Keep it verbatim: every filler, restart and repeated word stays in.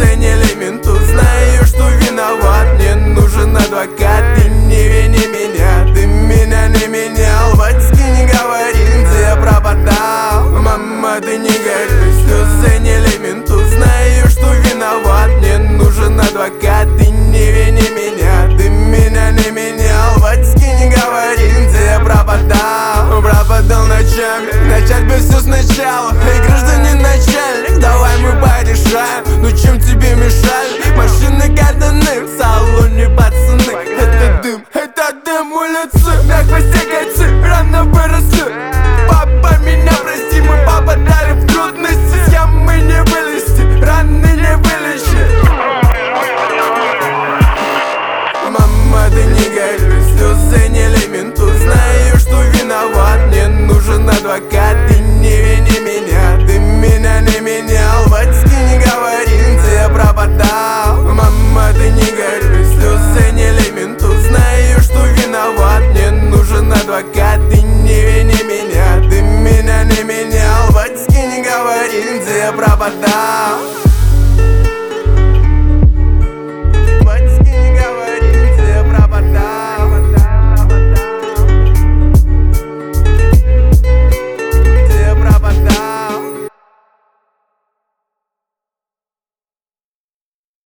заняли менту. Знаю, что виноват, мне нужен адвокат. Ты не вини меня, ты меня не менял. Батьки не говори, где я пропадал. Мама, ты не горюй, что заняли менту. Знаю, что виноват, мне нужен адвокат. Ты не вини меня, ты меня не менял. Батьки не говори, где я пропадал. Пропадал ночами, начать бы все сначала. Эй, гражданин начальник, давай мы порешаем. Ну чем тебе мешали? Машины катаны, в салоне пацаны. Это дым, это дым улицы. На хвосте кольцы, рано выросли. Папа, меня прости, мы попадали в трудности. С ямы не вылезти, раны не вылечить. Мама, ты не горюй, слезы не лементу. Знаю, что виноват, мне нужен адвокат. Ты не вини меня, ты меня не менял. Батьки не говори, где я пропадал. Мама, ты не горюй, слезы не лементу. Знаю, что виноват, мне нужен адвокат. Ты не вини меня, ты меня не менял. Батьки не говори, где я пропадал.